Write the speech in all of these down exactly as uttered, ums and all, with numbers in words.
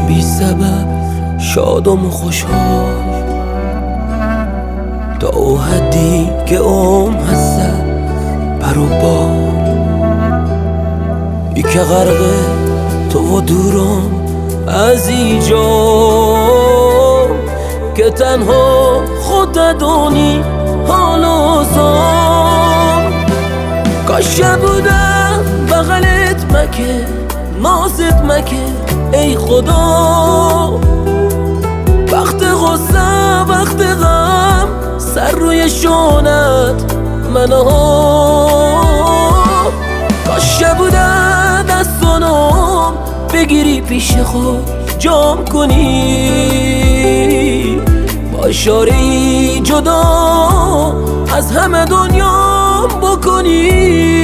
بی سبب شادم و خوشحال، تا او حدی که اوم هسته پر و بال. ای که غرقه تو و دورم از اینجا، که تنها خودت دانی حال و زام. کاش بودم بغلت مکه، نازت مکه ای خدا. وقت غصه وقت غم سر روی شونت منها. کاش بودم دستانم بگیری پیش خود جام کنی، با اشاره‌ای جدا از همه دنیا بکنی.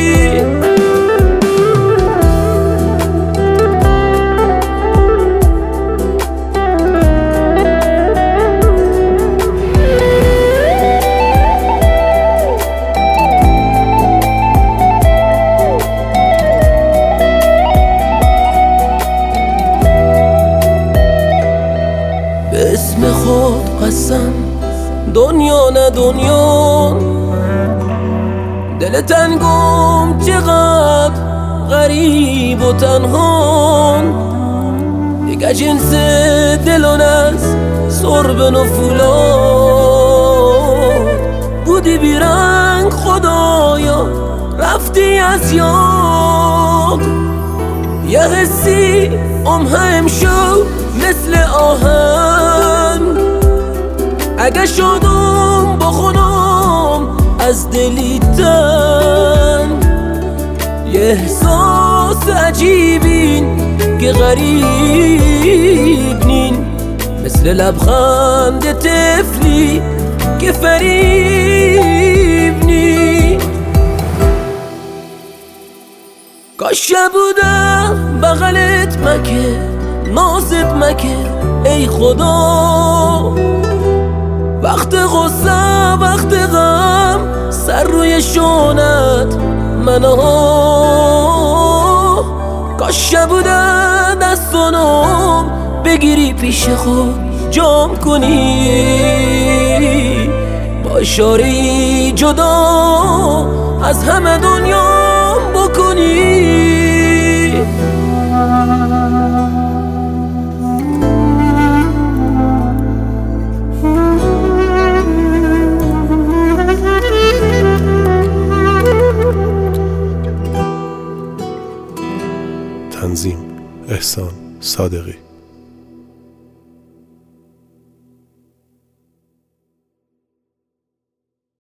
به اسم خود قسم دنیا نه دنیا، دل تنگم چقدر غریب و تنها. دیگه جنس دلون از سربن و فولاد، بودی بیرنگ خدایا رفتی از یاد. یه حسی ام هم شو مثل آهن، اگه شادم با خودم از دلی تن. یه احساس عجیبین که غریب نین، مثل لبخند طفلی که فریب نین. کاش بودم بغلت مکه، نازت مکه ای خدا. وقت غصه وقت غم سر روی شونت منها. کاش بودم دستانم بگیری پیش خود جام کنی، با اشاره‌ای جدا از همه دنیا بکنی. تنظیم احسان صادقی.